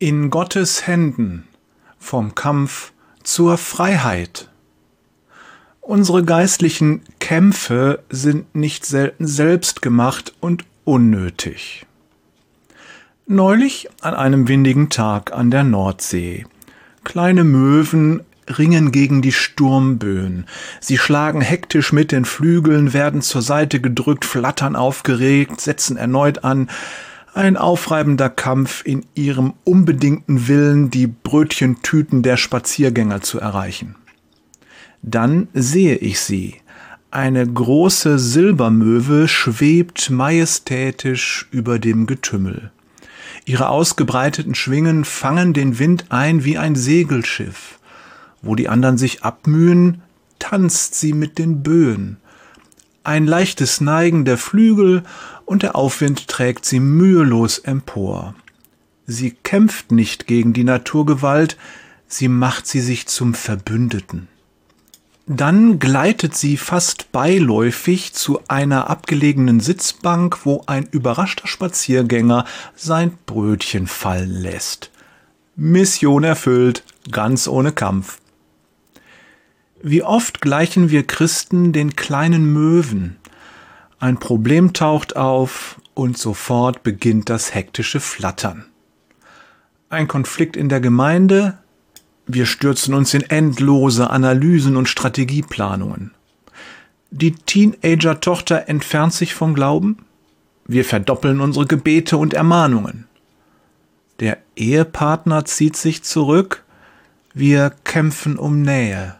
In Gottes Händen vom Kampf zur Freiheit. Unsere geistlichen Kämpfe sind nicht selten selbstgemacht und unnötig. Neulich an einem windigen Tag an der Nordsee. Kleine Möwen ringen gegen die Sturmböen. Sie schlagen hektisch mit den Flügeln, werden zur Seite gedrückt, flattern aufgeregt, setzen erneut an. Ein aufreibender Kampf in ihrem unbedingten Willen, die Brötchentüten der Spaziergänger zu erreichen. Dann sehe ich sie. Eine große Silbermöwe schwebt majestätisch über dem Getümmel. Ihre ausgebreiteten Schwingen fangen den Wind ein wie ein Segelschiff. Wo die anderen sich abmühen, tanzt sie mit den Böen. Ein leichtes Neigen der Flügel und der Aufwind trägt sie mühelos empor. Sie kämpft nicht gegen die Naturgewalt, sie macht sie sich zum Verbündeten. Dann gleitet sie fast beiläufig zu einer abgelegenen Sitzbank, wo ein überraschter Spaziergänger sein Brötchen fallen lässt. Mission erfüllt, ganz ohne Kampf. Wie oft gleichen wir Christen den kleinen Möwen. Ein Problem taucht auf und sofort beginnt das hektische Flattern. Ein Konflikt in der Gemeinde, wir stürzen uns in endlose Analysen und Strategieplanungen. Die Teenager-Tochter entfernt sich vom Glauben, wir verdoppeln unsere Gebete und Ermahnungen. Der Ehepartner zieht sich zurück, wir kämpfen um Nähe.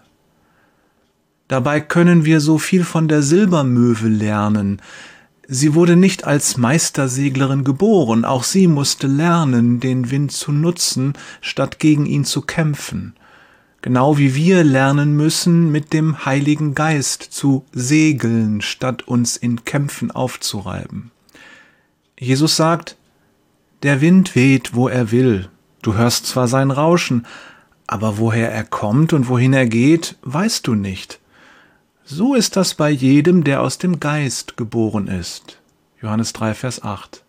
Dabei können wir so viel von der Silbermöwe lernen. Sie wurde nicht als Meisterseglerin geboren, auch sie musste lernen, den Wind zu nutzen, statt gegen ihn zu kämpfen. Genau wie wir lernen müssen, mit dem Heiligen Geist zu segeln, statt uns in Kämpfen aufzureiben. Jesus sagt, der Wind weht, wo er will. Du hörst zwar sein Rauschen, aber woher er kommt und wohin er geht, weißt du nicht. So ist das bei jedem, der aus dem Geist geboren ist. Johannes 3, Vers 8.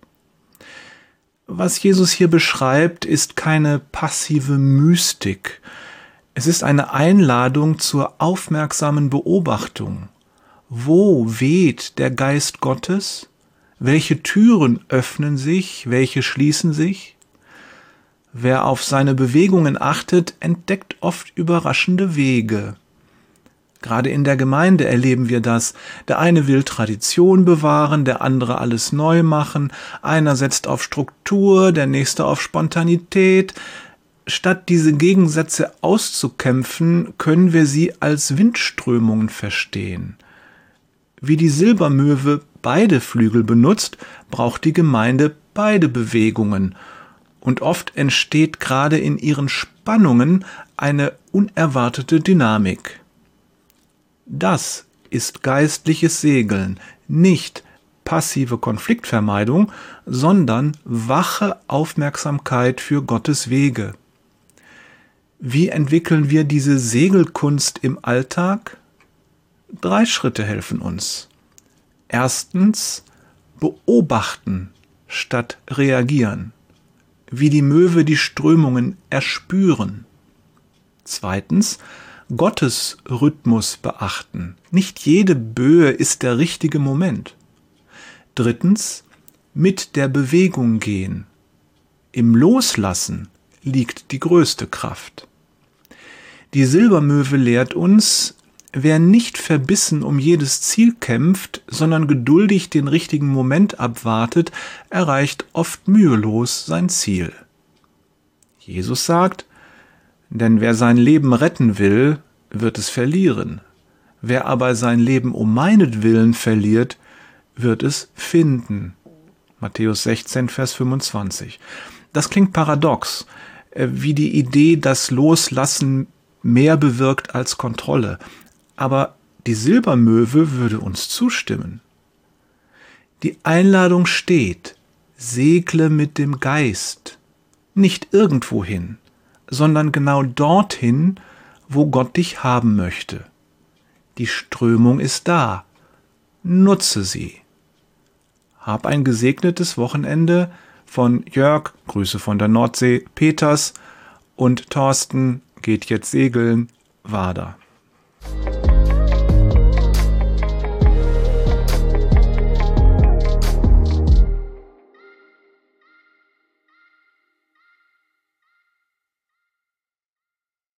Was Jesus hier beschreibt, ist keine passive Mystik. Es ist eine Einladung zur aufmerksamen Beobachtung. Wo weht der Geist Gottes? Welche Türen öffnen sich, welche schließen sich? Wer auf seine Bewegungen achtet, entdeckt oft überraschende Wege. Gerade in der Gemeinde erleben wir das. Der eine will Tradition bewahren, der andere alles neu machen. Einer setzt auf Struktur, der nächste auf Spontanität. Statt diese Gegensätze auszukämpfen, können wir sie als Windströmungen verstehen. Wie die Silbermöwe beide Flügel benutzt, braucht die Gemeinde beide Bewegungen. Und oft entsteht gerade in ihren Spannungen eine unerwartete Dynamik. Das ist geistliches Segeln, nicht passive Konfliktvermeidung, sondern wache Aufmerksamkeit für Gottes Wege. Wie entwickeln wir diese Segelkunst im Alltag? 3 Schritte helfen uns. Erstens, beobachten statt reagieren. Wie die Möwe die Strömungen erspüren. Zweitens, Gottes Rhythmus beachten. Nicht jede Böe ist der richtige Moment. Drittens, mit der Bewegung gehen. Im Loslassen liegt die größte Kraft. Die Silbermöwe lehrt uns, wer nicht verbissen um jedes Ziel kämpft, sondern geduldig den richtigen Moment abwartet, erreicht oft mühelos sein Ziel. Jesus sagt, denn wer sein Leben retten will, wird es verlieren. Wer aber sein Leben um meinetwillen verliert, wird es finden. Matthäus 16, Vers 25. Das klingt paradox, wie die Idee, dass Loslassen mehr bewirkt als Kontrolle. Aber die Silbermöwe würde uns zustimmen. Die Einladung steht, segle mit dem Geist, nicht irgendwohin, sondern genau dorthin, wo Gott dich haben möchte. Die Strömung ist da. Nutze sie. Hab ein gesegnetes Wochenende von Jörg, Grüße von der Nordsee, Peters und Thorsten geht jetzt segeln, Wader.